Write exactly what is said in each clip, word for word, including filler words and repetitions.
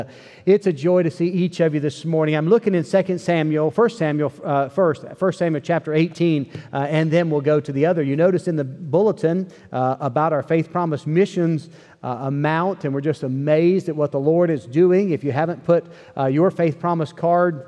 It's a joy to see each of you this morning. I'm looking in Second Samuel, First Samuel, uh, first, First Samuel chapter eighteen, uh, and then we'll go to the other. You notice in the bulletin uh, about our Faith Promise missions uh, amount, and we're just amazed at what the Lord is doing. If you haven't put uh, your Faith Promise card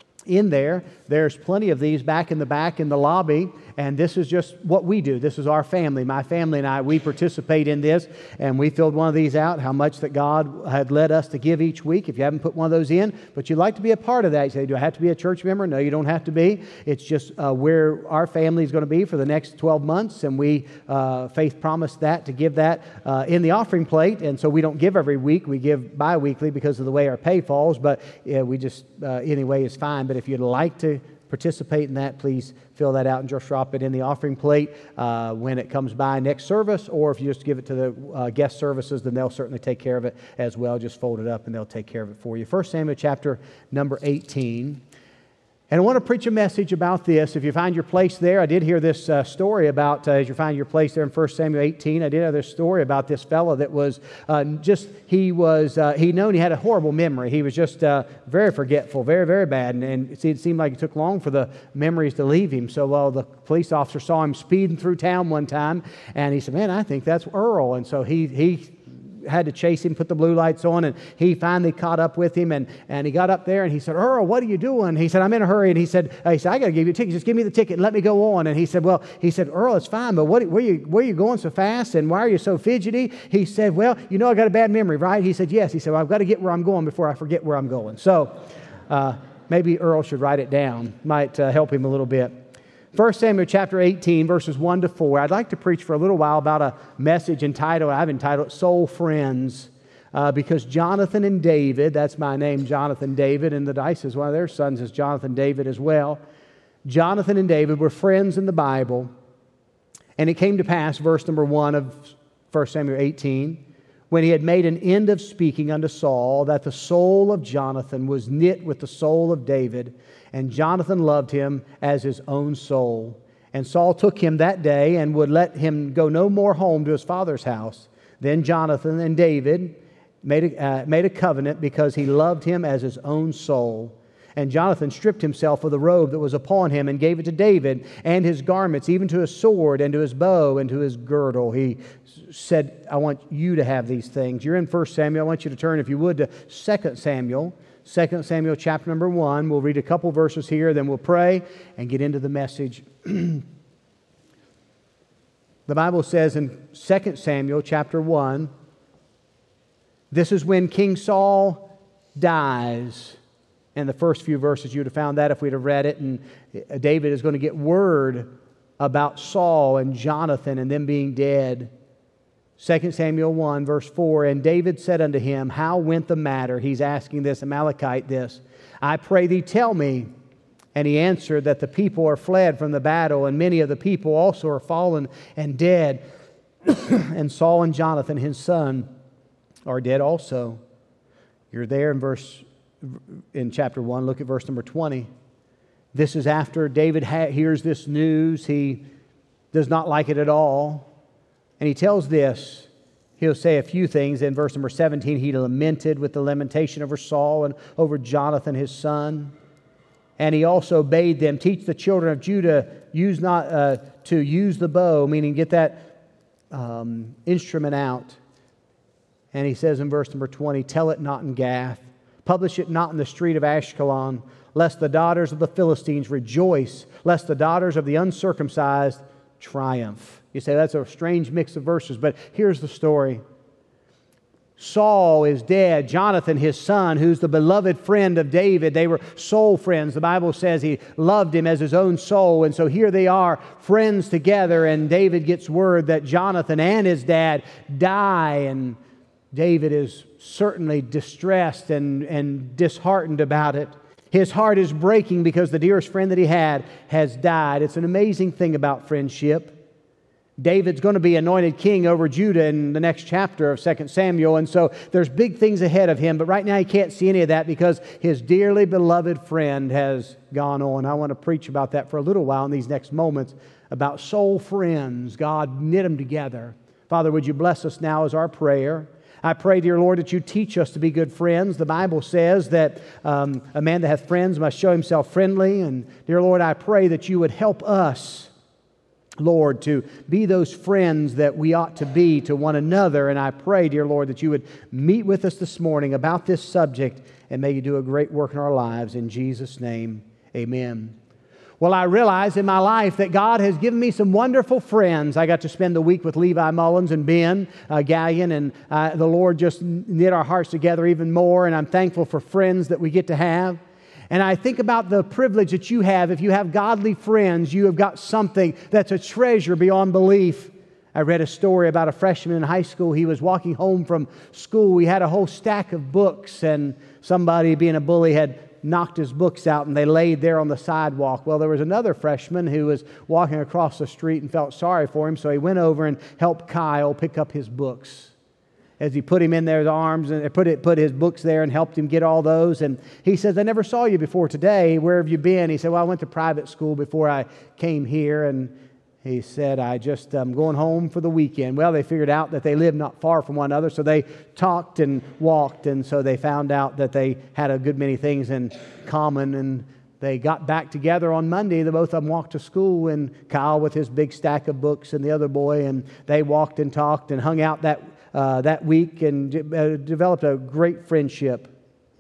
in there, there's plenty of these back in the back in the lobby, and this is just what we do. This is our family. My family and I, we participate in this, and we filled one of these out, how much that God had led us to give each week. If you haven't put one of those in, but you'd like to be a part of that, you say, do I have to be a church member? No, you don't have to be. It's just uh, where our family is going to be for the next twelve months, and we uh, Faith promised that to give that uh, in the offering plate, and so we don't give every week. We give bi-weekly because of the way our pay falls, but yeah, we just, uh, anyway, is fine. But if you'd like to participate in that, please fill that out and just drop it in the offering plate uh, when it comes by next service, or if you just give it to the uh, guest services, then they'll certainly take care of it as well. Just fold it up and they'll take care of it for you. First Samuel chapter number eighteen. And I want to preach a message about this. If you find your place there, I did hear this uh, story about, uh, as you find your place there in First Samuel eighteen, I did have this story about this fellow that was uh, just, he was, uh, he known he had a horrible memory. He was just uh, very forgetful, very, very bad. And, and it seemed like it took long for the memories to leave him. So, well, the police officer saw him speeding through town one time, and he said, man, I think that's Earl. And so he, he, had to chase him, put the blue lights on, and he finally caught up with him, and, and he got up there, and he said, Earl, what are you doing? He said, I'm in a hurry, and he said, uh, he said, I got to give you a ticket. Just give me the ticket and let me go on. And he said, well, he said, Earl, it's fine, but what, where, you, where are you going so fast, and why are you so fidgety? He said, well, you know I got a bad memory, right? He said, yes. He said, well, I've got to get where I'm going before I forget where I'm going. So uh, maybe Earl should write it down. Might uh, help him a little bit. First Samuel chapter eighteen, verses one to four. I'd like to preach for a little while about a message entitled, I've entitled, Soul Friends. Uh, because Jonathan and David, that's my name, Jonathan David, and the Dice is one of their sons is Jonathan David as well. Jonathan and David were friends in the Bible. And it came to pass, verse number one of First Samuel eighteen, when he had made an end of speaking unto Saul, that the soul of Jonathan was knit with the soul of David, and Jonathan loved him as his own soul. And Saul took him that day and would let him go no more home to his father's house. Then Jonathan and David made a, uh, made a covenant because he loved him as his own soul. And Jonathan stripped himself of the robe that was upon him and gave it to David and his garments, even to his sword and to his bow and to his girdle. He said, I want you to have these things. You're in First Samuel. I want you to turn, if you would, to Second Samuel. Second Samuel chapter number one. We'll read a couple verses here, then we'll pray and get into the message. The Bible says in Second Samuel chapter one, this is when King Saul dies. In the first few verses, you would have found that if we'd have read it. And David is going to get word about Saul and Jonathan and them being dead. Second Samuel one, verse four, and David said unto him, how went the matter? He's asking this Amalekite this. I pray thee, tell me. And he answered that the people are fled from the battle, and many of the people also are fallen and dead. And Saul and Jonathan, his son, are dead also. You're there in verse in chapter one. Look at verse number twenty. This is after David ha- hears this news. He does not like it at all. And he tells this. He'll say a few things. In verse number seventeen, he lamented with the lamentation over Saul and over Jonathan his son. And he also bade them teach the children of Judah use not uh, to use the bow, meaning get that um, instrument out. And he says in verse number twenty, tell it not in Gath, publish it not in the street of Ashkelon, lest the daughters of the Philistines rejoice, lest the daughters of the uncircumcised triumph. You say that's a strange mix of verses, but here's the story. Saul is dead. Jonathan, his son, who's the beloved friend of David, they were soul friends. The Bible says he loved him as his own soul. And so here they are, friends together, and David gets word that Jonathan and his dad die, and David is certainly distressed and, and disheartened about it. His heart is breaking because the dearest friend that he had has died. It's an amazing thing about friendship. David's going to be anointed king over Judah in the next chapter of Second Samuel, and so there's big things ahead of him, but right now he can't see any of that because his dearly beloved friend has gone on. I want to preach about that for a little while in these next moments, about soul friends. God knit them together. Father, would you bless us now as our prayer? I pray, dear Lord, that you teach us to be good friends. The Bible says that um, a man that hath friends must show himself friendly. And dear Lord, I pray that you would help us, Lord, to be those friends that we ought to be to one another. And I pray, dear Lord, that you would meet with us this morning about this subject, and may you do a great work in our lives. In Jesus' name, amen. Well, I realize in my life that God has given me some wonderful friends. I got to spend the week with Levi Mullins and Ben uh, Gallion, and uh, the Lord just knit our hearts together even more, and I'm thankful for friends that we get to have. And I think about the privilege that you have. If you have godly friends, you have got something that's a treasure beyond belief. I read a story about a freshman in high school. He was walking home from school. He had a whole stack of books, and somebody, being a bully, had knocked his books out, and they laid there on the sidewalk. Well, there was another freshman who was walking across the street and felt sorry for him, so he went over and helped Kyle pick up his books. As he put him in their arms and put it, put his books there and helped him get all those. And he says, I never saw you before today. Where have you been? He said, well, I went to private school before I came here. And he said, I just am um, going home for the weekend. Well, they figured out that they lived not far from one another, so they talked and walked, and so they found out that they had a good many things in common, and they got back together on Monday. The both of them walked to school, and Kyle with his big stack of books and the other boy, and they walked and talked and hung out that uh, that week and uh, developed a great friendship.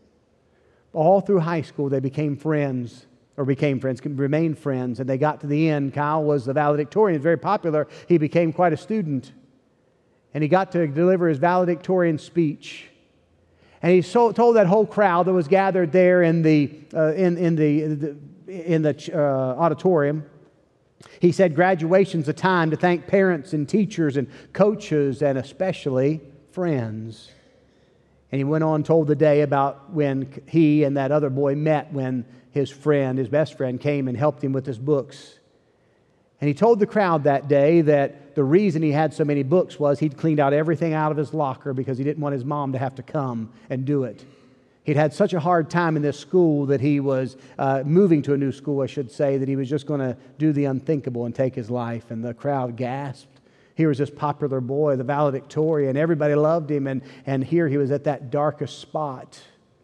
All through high school, they became friends. or became friends, remained friends, and they got to the end. Kyle was the valedictorian, very popular. He became quite a student, and he got to deliver his valedictorian speech. And he so, told that whole crowd that was gathered there in the uh, in in the, the in the uh, auditorium. He said, "Graduation's a time to thank parents and teachers and coaches and especially friends." And he went on and told the day about when he and that other boy met when his friend, his best friend, came and helped him with his books. And he told the crowd that day that the reason he had so many books was he'd cleaned out everything out of his locker because he didn't want his mom to have to come and do it. He'd had such a hard time in this school that he was uh, moving to a new school, I should say, that he was just going to do the unthinkable and take his life. And the crowd gasped. Here was this popular boy, the valedictorian. Everybody loved him, and, and here he was at that darkest spot.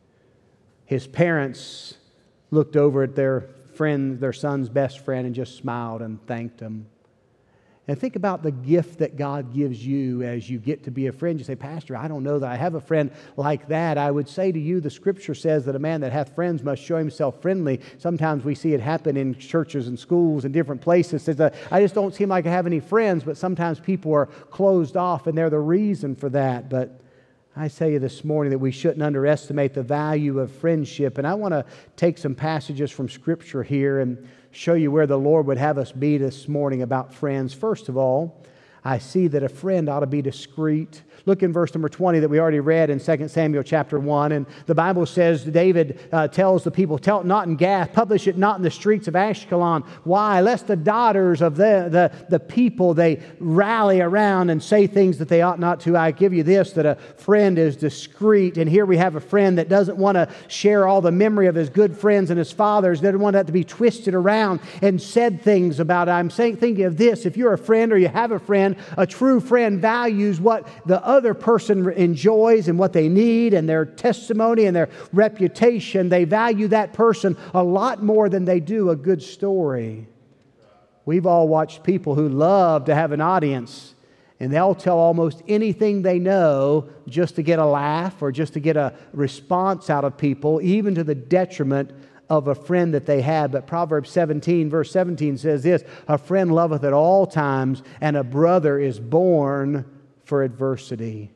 His parents looked over at their friend, their son's best friend, and just smiled and thanked him. And think about the gift that God gives you as you get to be a friend. You say, Pastor, I don't know that I have a friend like that. I would say to you, the Scripture says that a man that hath friends must show himself friendly. Sometimes we see it happen in churches and schools and different places. Says, I just don't seem like I have any friends, but sometimes people are closed off, and they're the reason for that. But I tell you this morning that we shouldn't underestimate the value of friendship. And I want to take some passages from Scripture here and show you where the Lord would have us be this morning about friends. First of all, I see that a friend ought to be discreet. Look in verse number twenty that we already read in Second Samuel chapter one. And the Bible says, David uh, tells the people, tell it not in Gath, publish it not in the streets of Ashkelon. Why? Lest the daughters of the, the, the people, they rally around and say things that they ought not to. I give you this, that a friend is discreet. And here we have a friend that doesn't want to share all the memory of his good friends and his fathers. Doesn't want that to be twisted around and said things about it. I'm saying, thinking of this. If you're a friend or you have a friend, a true friend values what the other person enjoys and what they need and their testimony and their reputation. They value that person a lot more than they do a good story. We've all watched people who love to have an audience, and they'll tell almost anything they know just to get a laugh or just to get a response out of people, even to the detriment of a friend that they had. But Proverbs seventeen, verse seventeen says this, a friend loveth at all times, and a brother is born for adversity.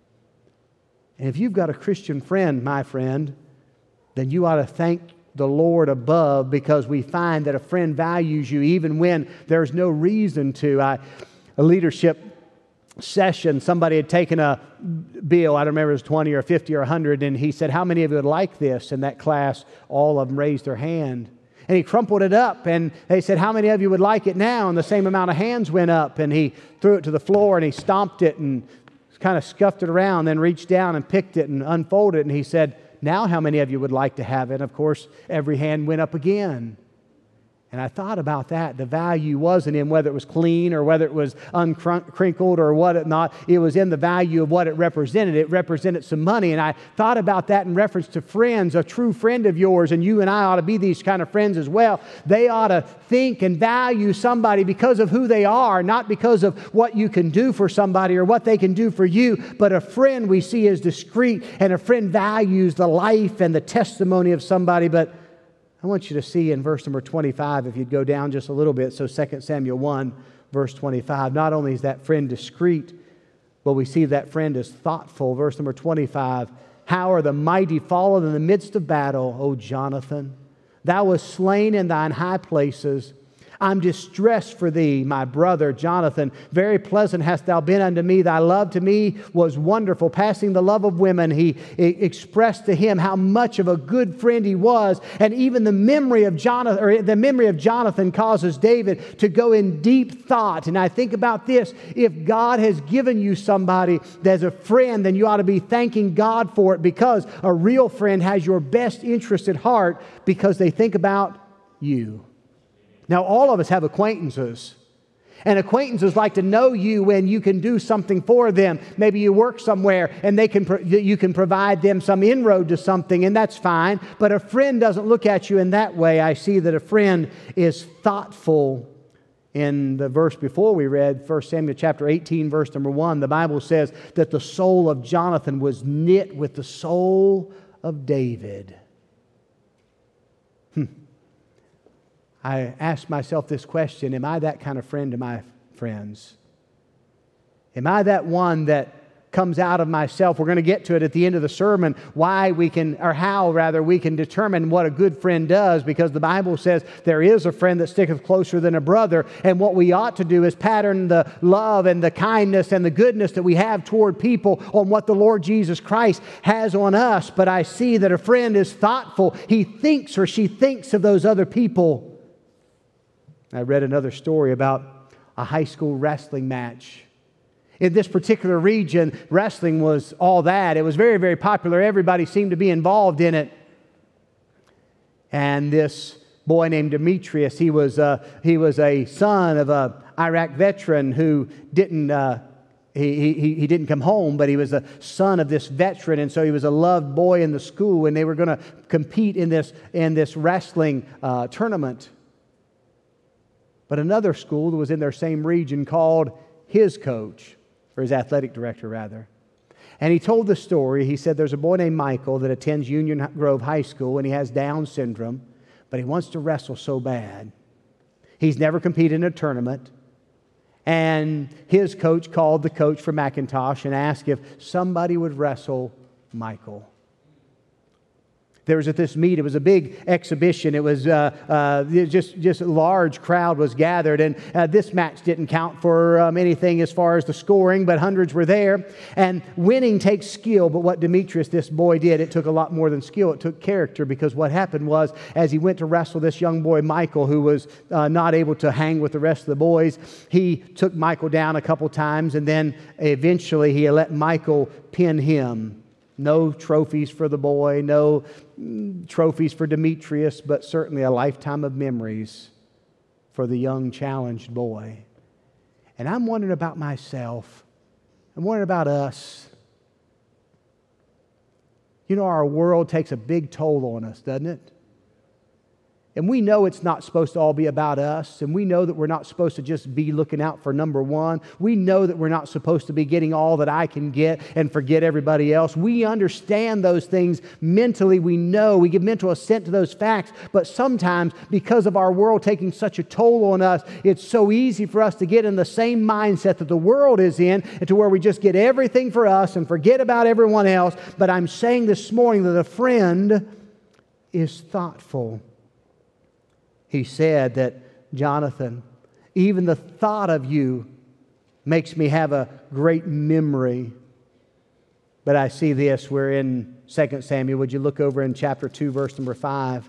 And if you've got a Christian friend, my friend, then you ought to thank the Lord above, because we find that a friend values you even when there's no reason to. I, a leadership session, somebody had taken a bill, I don't remember if it was twenty or fifty or one hundred, and he said, how many of you would like this? In that class, all of them raised their hand. And he crumpled it up, and they said, how many of you would like it now? And the same amount of hands went up, and he threw it to the floor, and he stomped it and kind of scuffed it around, then reached down and picked it and unfolded it, and he said, now how many of you would like to have it? And of course, every hand went up again. And I thought about that. The value wasn't in whether it was clean or whether it was uncrinkled or what it not. It was in the value of what it represented. It represented some money. And I thought about that in reference to friends, a true friend of yours, and you and I ought to be these kind of friends as well. They ought to think and value somebody because of who they are, not because of what you can do for somebody or what they can do for you. But a friend we see as discreet, and a friend values the life and the testimony of somebody. But I want you to see in verse number twenty-five, if you'd go down just a little bit, so Second Samuel one, verse twenty-five, not only is that friend discreet, but we see that friend is thoughtful. Verse number twenty-five, how are the mighty fallen in the midst of battle, O Jonathan? Thou wast slain in thine high places. I'm distressed for thee, my brother Jonathan. Very pleasant hast thou been unto me. Thy love to me was wonderful, passing the love of women. He expressed to him how much of a good friend he was. And even the memory of Jonathan, or the memory of Jonathan causes David to go in deep thought. And I think about this. If God has given you somebody that's a friend, then you ought to be thanking God for it, because a real friend has your best interest at heart because they think about you. Now, all of us have acquaintances, and acquaintances like to know you when you can do something for them. Maybe you work somewhere and they can pro- you can provide them some inroad to something, and that's fine. But a friend doesn't look at you in that way. I see that a friend is thoughtful. In the verse before we read, First Samuel chapter eighteen, verse number one, the Bible says that the soul of Jonathan was knit with the soul of David. Hmm. I ask myself this question: am I that kind of friend to my friends? Am I that one that comes out of myself? We're going to get to it at the end of the sermon, why we can, or how rather, we can determine what a good friend does, because the Bible says there is a friend that sticketh closer than a brother. And what we ought to do is pattern the love and the kindness and the goodness that we have toward people on what the Lord Jesus Christ has on us. But I see that a friend is thoughtful. He thinks, or she thinks, of those other people. I read another story about a high school wrestling match. In this particular region, wrestling was all that. It was very, very popular. Everybody seemed to be involved in it. And this boy named Demetrius, he was a, he was a son of an Iraq veteran who didn't uh, he, he, he didn't come home, but he was a son of this veteran, and so he was a loved boy in the school, and they were going to compete in this, in this wrestling uh, tournament. But another school that was in their same region called his coach, or his athletic director, rather. And he told the story. He said there's a boy named Michael that attends Union Grove High School, and he has Down syndrome, but he wants to wrestle so bad. He's never competed in a tournament. And his coach called the coach for McIntosh and asked if somebody would wrestle Michael. There was at this meet, it was a big exhibition. It was uh, uh, just, just a large crowd was gathered. And uh, this match didn't count for um, anything as far as the scoring, but hundreds were there. And winning takes skill, but what Demetrius, this boy, did, it took a lot more than skill. It took character, because what happened was, as he went to wrestle this young boy, Michael, who was uh, not able to hang with the rest of the boys, he took Michael down a couple times, and then eventually he let Michael pin him. No trophies for the boy, no trophies for Demetrius, but certainly a lifetime of memories for the young challenged boy. And I'm wondering about myself. I'm wondering about us. You know, our world takes a big toll on us, doesn't it? And we know it's not supposed to all be about us. And we know that we're not supposed to just be looking out for number one. We know that we're not supposed to be getting all that I can get and forget everybody else. We understand those things mentally. We know. We give mental assent to those facts. But sometimes, because of our world taking such a toll on us, it's so easy for us to get in the same mindset that the world is in, and to where we just get everything for us and forget about everyone else. But I'm saying this morning that a friend is thoughtful. He said that, Jonathan, even the thought of you makes me have a great memory. But I see this, we're in Second Samuel. Would you look over in chapter two, verse number five?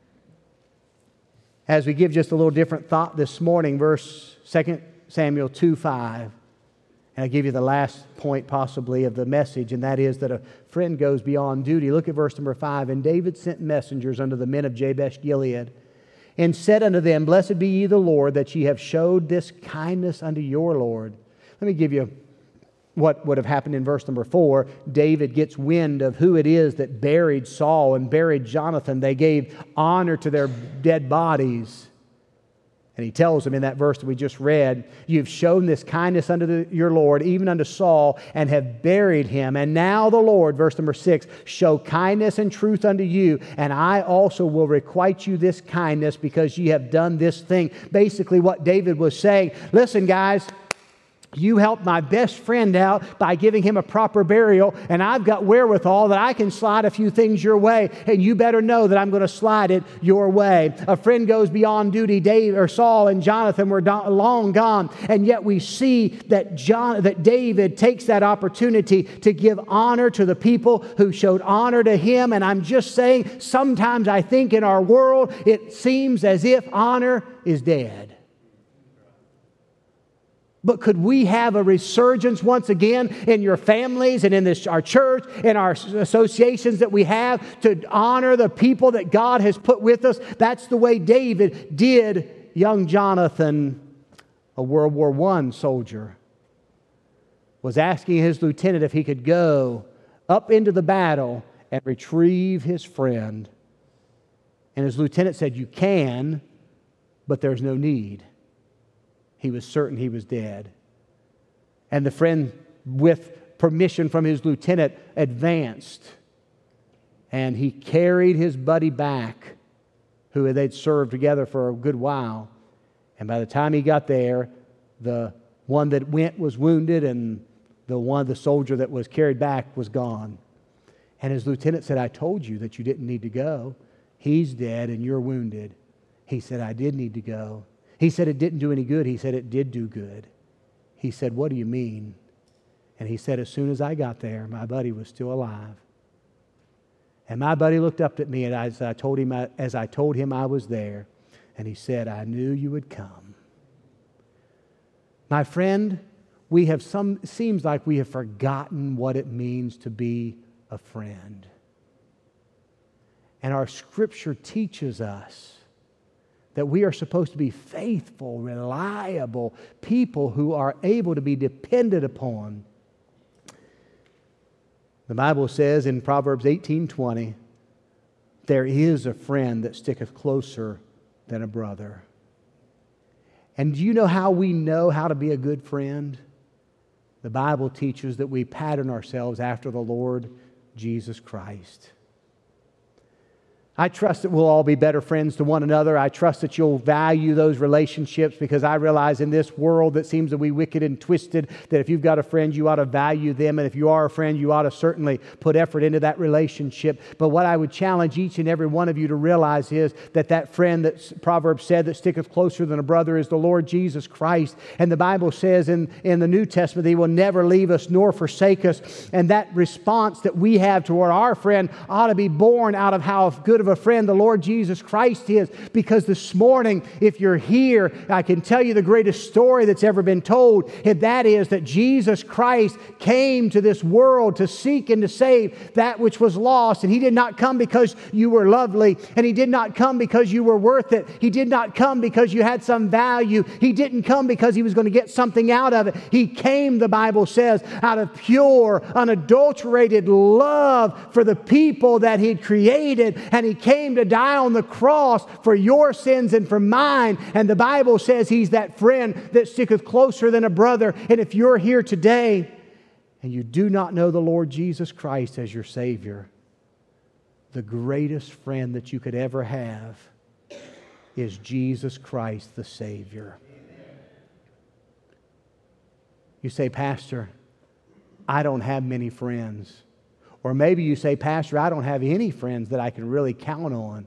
As we give just a little different thought this morning, verse Second Samuel two five. And I give you the last point possibly of the message, and that is that a friend goes beyond duty. Look at verse number five. And David sent messengers unto the men of Jabesh Gilead, and said unto them, Blessed be ye the Lord, that ye have showed this kindness unto your Lord. Let me give you what would have happened in verse number four. David gets wind of who it is that buried Saul and buried Jonathan. They gave honor to their dead bodies. And he tells them in that verse that we just read, You've shown this kindness unto the, your Lord, even unto Saul, and have buried him. And now the Lord, verse number six, show kindness and truth unto you, and I also will requite you this kindness because ye have done this thing. Basically what David was saying, listen guys, you helped my best friend out by giving him a proper burial, and I've got wherewithal that I can slide a few things your way, and you better know that I'm going to slide it your way. A friend goes beyond duty. Dave or Saul and Jonathan were do- long gone, and yet we see that John, that David takes that opportunity to give honor to the people who showed honor to him. And I'm just saying, sometimes I think in our world it seems as if honor is dead. But could we have a resurgence once again in your families and in this, our church, in our associations that we have to honor the people that God has put with us? That's the way David did young Jonathan, a World War One soldier, was asking his lieutenant if he could go up into the battle and retrieve his friend. And his lieutenant said, You can, but there's no need. He was certain he was dead. And the friend, with permission from his lieutenant, advanced. And he carried his buddy back, who they'd served together for a good while. And by the time he got there, the one that went was wounded, and the one, the soldier that was carried back, was gone. And his lieutenant said, I told you that you didn't need to go. He's dead and you're wounded. He said, I did need to go. He said it didn't do any good. He said it did do good. He said, what do you mean? And he said, as soon as I got there, my buddy was still alive. And my buddy looked up at me, and as I told him, as I told him I was there, and he said, I knew you would come. My friend, we have some, it seems like we have forgotten what it means to be a friend. And our Scripture teaches us that we are supposed to be faithful, reliable people who are able to be depended upon. The Bible says in Proverbs eighteen twenty, there is a friend that sticketh closer than a brother. And do you know how we know how to be a good friend? The Bible teaches that we pattern ourselves after the Lord Jesus Christ. I trust that we'll all be better friends to one another. I trust that you'll value those relationships, because I realize in this world that seems to be wicked and twisted, that if you've got a friend, you ought to value them. And if you are a friend, you ought to certainly put effort into that relationship. But what I would challenge each and every one of you to realize is that that friend that Proverbs said that sticketh closer than a brother is the Lord Jesus Christ. And the Bible says in, in the New Testament that He will never leave us nor forsake us. And that response that we have toward our friend ought to be born out of how good of a friend the Lord Jesus Christ is. Because this morning, if you're here, I can tell you the greatest story that's ever been told, and that is that Jesus Christ came to this world to seek and to save that which was lost. And He did not come because you were lovely, and He did not come because you were worth it. He did not come because you had some value. He didn't come because He was going to get something out of it. He came, the Bible says, out of pure, unadulterated love for the people that He'd created, and He came to die on the cross for your sins and for mine. And the Bible says He's that friend that sticketh closer than a brother. And if you're here today and you do not know the Lord Jesus Christ as your Savior, the greatest friend that you could ever have is Jesus Christ the Savior. You say, Pastor, I don't have many friends. Or maybe you say, Pastor, I don't have any friends that I can really count on.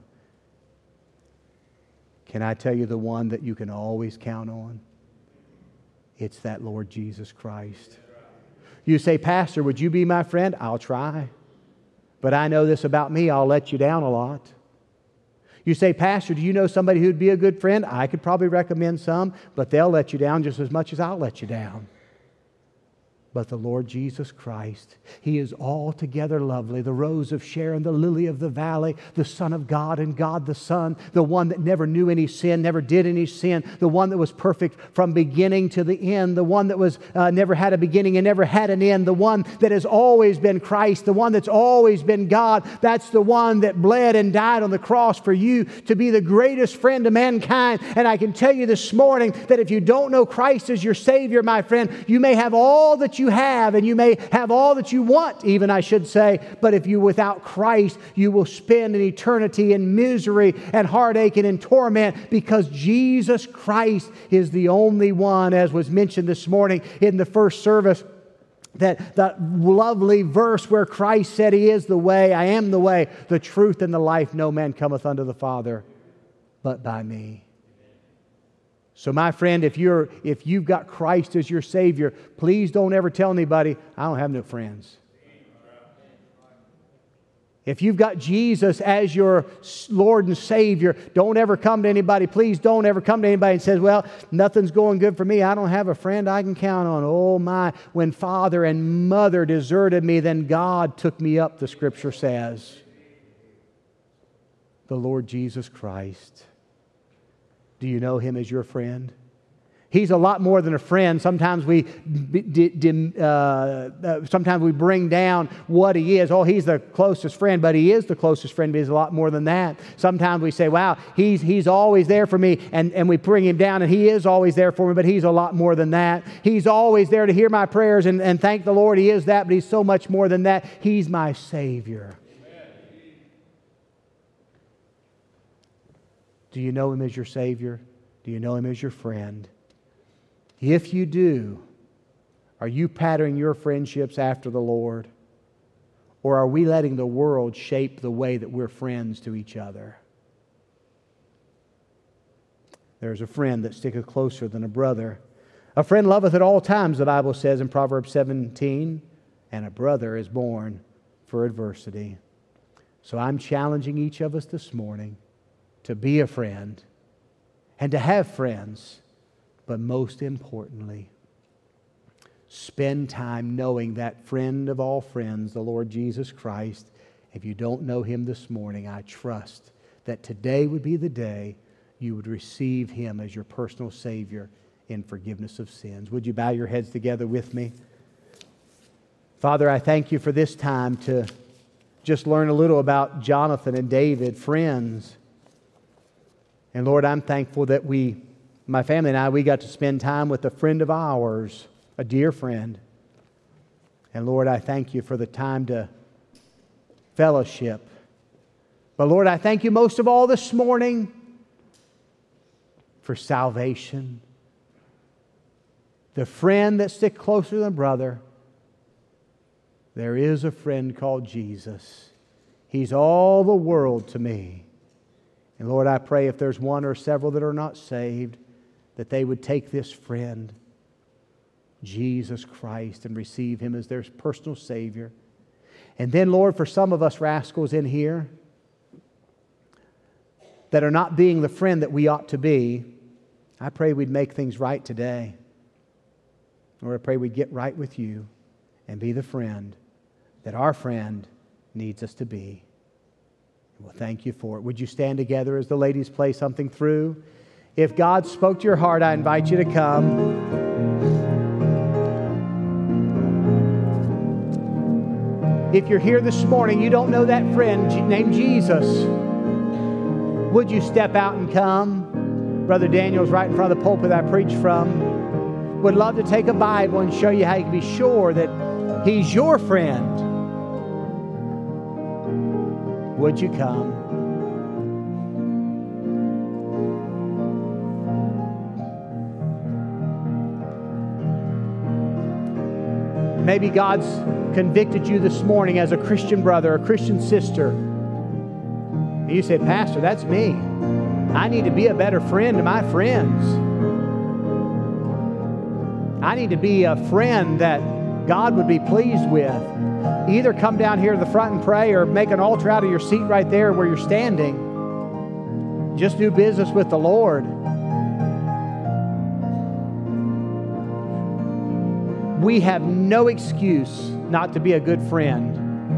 Can I tell you the one that you can always count on? It's that Lord Jesus Christ. You say, Pastor, would you be my friend? I'll try. But I know this about me, I'll let you down a lot. You say, Pastor, do you know somebody who'd be a good friend? I could probably recommend some, but they'll let you down just as much as I'll let you down. but the Lord Jesus Christ. He is altogether lovely, the rose of Sharon, the lily of the valley, the Son of God and God the Son, the one that never knew any sin, never did any sin, the one that was perfect from beginning to the end, the one that was uh, never had a beginning and never had an end, the one that has always been Christ, the one that's always been God. That's the one that bled and died on the cross for you to be the greatest friend to mankind. And I can tell you this morning that if you don't know Christ as your Savior, my friend, you may have all that you have, and you may have all that you want, even, I should say, but if you without Christ, you will spend an eternity in misery and heartache and in torment, because Jesus Christ is the only one, as was mentioned this morning in the first service, that, that lovely verse where Christ said He is the way, I am the way, the truth, and the life. No man cometh unto the Father but by me. So my friend, if you're if you've got Christ as your Savior, please don't ever tell anybody, I don't have no friends. If you've got Jesus as your Lord and Savior, don't ever come to anybody. Please don't ever come to anybody and say, well, nothing's going good for me. I don't have a friend I can count on. Oh my, when father and mother deserted me, then God took me up, the Scripture says. The Lord Jesus Christ. Do you know Him as your friend? He's a lot more than a friend. Sometimes we uh, uh, sometimes we bring down what He is. Oh, He's the closest friend, but He is the closest friend, but He's a lot more than that. Sometimes we say, wow, He's He's always there for me, and, and we bring Him down, and He is always there for me, but He's a lot more than that. He's always there to hear my prayers, and, and thank the Lord He is that, but He's so much more than that. He's my Savior. Do you know Him as your Savior? Do you know Him as your friend? If you do, are you patterning your friendships after the Lord? Or are we letting the world shape the way that we're friends to each other? There's a friend that sticketh closer than a brother. A friend loveth at all times, the Bible says in Proverbs seventeen, and a brother is born for adversity. So I'm challenging each of us this morning to be a friend and to have friends, but most importantly, spend time knowing that friend of all friends, the Lord Jesus Christ. If you don't know Him this morning, I trust that today would be the day you would receive Him as your personal Savior in forgiveness of sins. Would you bow your heads together with me? Father, I thank You for this time to just learn a little about Jonathan and David, friends. And Lord, I'm thankful that we, my family and I, we got to spend time with a friend of ours, a dear friend. And Lord, I thank You for the time to fellowship. But Lord, I thank You most of all this morning for salvation. The friend that sticks closer than a brother. There is a friend called Jesus. He's all the world to me. And Lord, I pray if there's one or several that are not saved, that they would take this friend, Jesus Christ, and receive Him as their personal Savior. And then, Lord, for some of us rascals in here that are not being the friend that we ought to be, I pray we'd make things right today. Lord, I pray we'd get right with You and be the friend that our friend needs us to be. Well, thank You for it. Would you stand together as the ladies play something through? If God spoke to your heart, I invite you to come. If you're here this morning, you don't know that friend named Jesus, would you step out and come? Brother Daniel's right in front of the pulpit I preached from. Would love to take a Bible and show you how you can be sure that He's your friend. Would you come? Maybe God's convicted you this morning as a Christian brother, a Christian sister. And you said, Pastor, that's me. I need to be a better friend to my friends. I need to be a friend that God would be pleased with. Either come down here to the front and pray, or make an altar out of your seat right there where you're standing. Just do business with the Lord. we have no excuse not to be a good friend.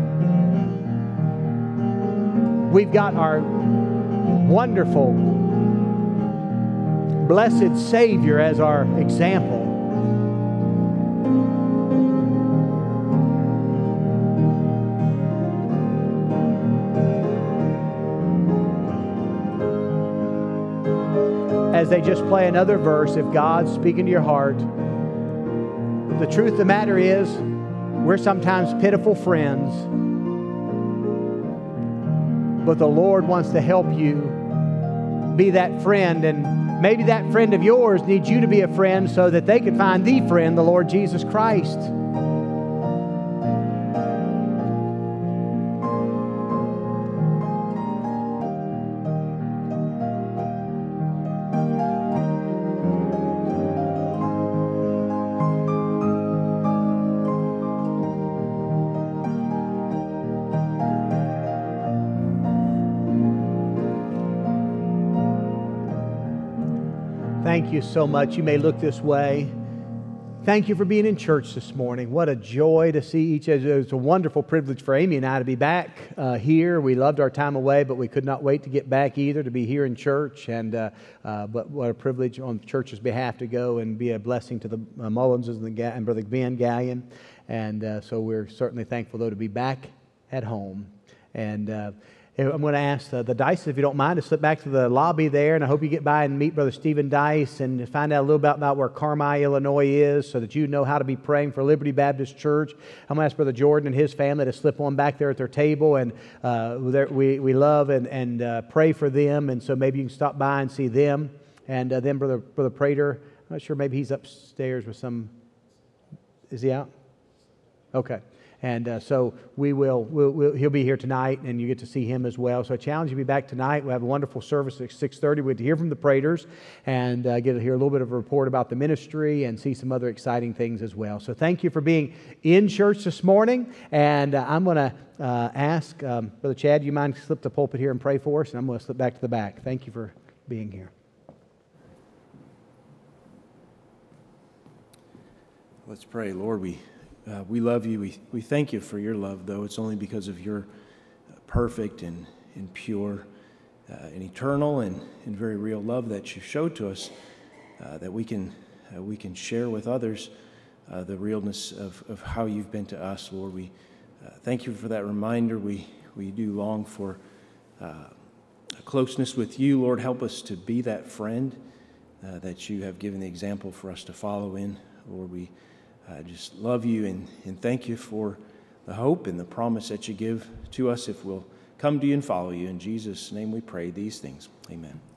We've got our wonderful, blessed Savior as our example. As they just play another verse, if God's speaking to your heart, the truth of the matter is, we're sometimes pitiful friends, but the Lord wants to help you be that friend, and maybe that friend of yours needs you to be a friend so that they can find the friend, the Lord Jesus Christ. Thank you so much. You may look this way. Thank you for being in church this morning. What a joy to see each of you. It's a wonderful privilege for Amy and I to be back uh, here. We loved our time away, but we could not wait to get back either, to be here in church. And uh, uh, but what a privilege on the church's behalf to go and be a blessing to the uh, Mullinses and, the Ga- and Brother Ben Gallion. And uh, so we're certainly thankful, though, to be back at home. And uh, I'm going to ask the, the Dice, if you don't mind, to slip back to the lobby there, and I hope you get by and meet Brother Stephen Dice and find out a little bit about where Carmi, Illinois is, so that you know how to be praying for Liberty Baptist Church. I'm going to ask Brother Jordan and his family to slip on back there at their table, and uh, we, we love and, and uh, pray for them, and so maybe you can stop by and see them. And uh, then Brother, Brother Prater, I'm not sure, maybe he's upstairs with some, is he out? Okay. And uh, so we will, we'll, we'll, he'll be here tonight, and you get to see him as well. So I challenge you to be back tonight. We'll have a wonderful service at six thirty. We get to hear from the Praters and uh, get to hear a little bit of a report about the ministry and see some other exciting things as well. So thank you for being in church this morning. And uh, I'm going to uh, ask, um, Brother Chad, do you mind to slip the pulpit here and pray for us? And I'm going to slip back to the back. Thank you for being here. Let's pray. Lord, we Uh, we love you. We, we thank you for your love, though it's only because of your uh, perfect and, and pure uh, and eternal and, and very real love that you showed to us uh, that we can uh, we can share with others uh, the realness of, of how you've been to us, Lord. We uh, thank you for that reminder. We, we do long for uh, a closeness with you. Lord, help us to be that friend uh, that you have given the example for us to follow in. Lord, we I just love you and, and thank you for the hope and the promise that you give to us if we'll come to you and follow you. In Jesus' name we pray these things. Amen.